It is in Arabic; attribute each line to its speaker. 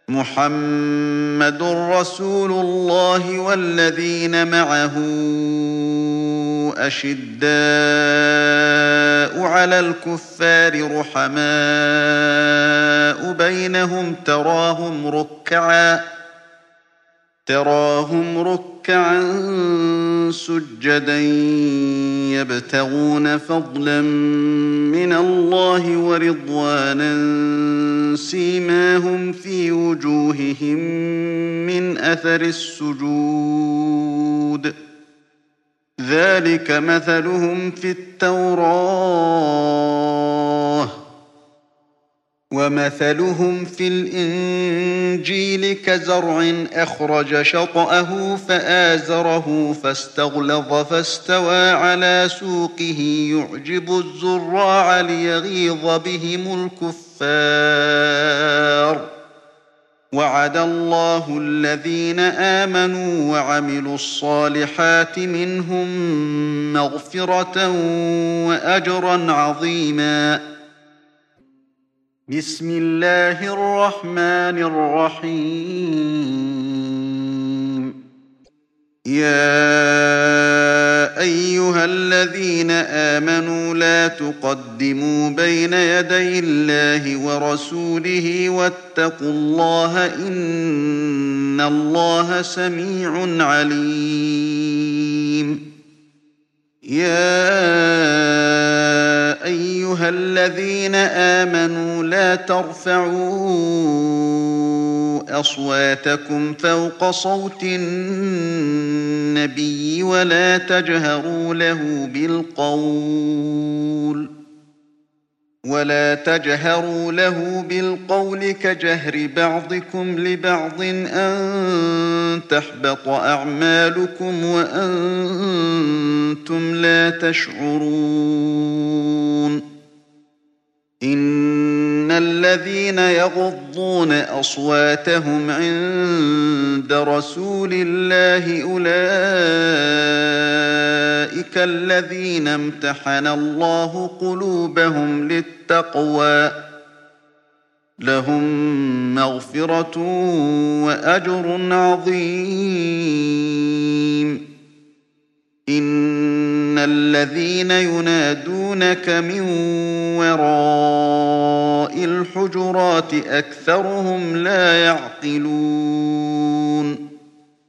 Speaker 1: محمد رسول الله والذين معه أشداء على الكفار رحماء بينهم تراهم ركعا سجدا يبتغون فضلا من الله ورضوانا سيماهم في وجوههم من أثر السجود ذلك مثلهم في التوراة ومثلهم في الإنجيل كزرع أخرج شطأه فآزره فاستغلظ فاستوى على سوقه يعجب الزراع ليغيظ بهم الكفار وعد الله الذين آمنوا وعملوا الصالحات منهم مغفرة وأجرا عظيما. بسم الله الرحمن الرحيم. يا أيها الذين آمنوا لا تقدموا بين يدي الله ورسوله واتقوا الله إن الله سميع عليم. يا أيها الذين آمنوا لا ترفعوا أصواتكم فوق صوت النبي ولا تجهروا له بالقول كجهر بعضكم لبعض أن تحبط أعمالكم وأنتم لا تشعرون. إن الذين يغضون أصواتهم عند رسول الله أولئك الذين امتحن الله قلوبهم للتقوى لهم مغفرة وأجر عظيم. إن الذين ينادونك من وراء الحجرات أكثرهم لا يعقلون.